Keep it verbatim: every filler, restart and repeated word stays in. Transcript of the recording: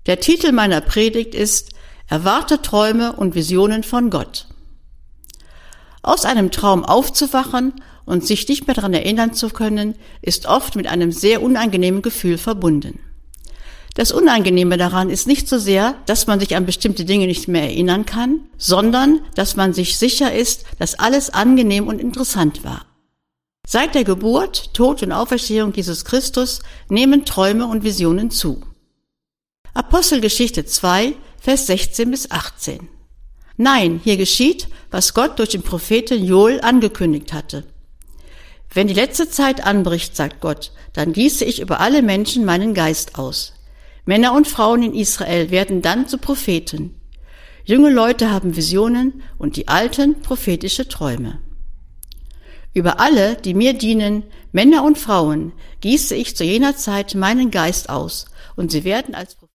Der Titel meiner Predigt ist Erwarte Träume und Visionen von Gott. Aus einem Traum aufzuwachen und sich nicht mehr daran erinnern zu können, ist oft mit einem sehr unangenehmen Gefühl verbunden. Das Unangenehme daran ist nicht so sehr, dass man sich an bestimmte Dinge nicht mehr erinnern kann, sondern dass man sich sicher ist, dass alles angenehm und interessant war. Seit der Geburt, Tod und Auferstehung Jesus Christus nehmen Träume und Visionen zu. Apostelgeschichte zwei, Vers sechzehn bis achtzehn. Nein, hier geschieht, was Gott durch den Propheten Joel angekündigt hatte. Wenn die letzte Zeit anbricht, sagt Gott, dann gieße ich über alle Menschen meinen Geist aus. Männer und Frauen in Israel werden dann zu Propheten. Junge Leute haben Visionen und die Alten prophetische Träume. Über alle, die mir dienen, Männer und Frauen, gieße ich zu jener Zeit meinen Geist aus, und sie werden als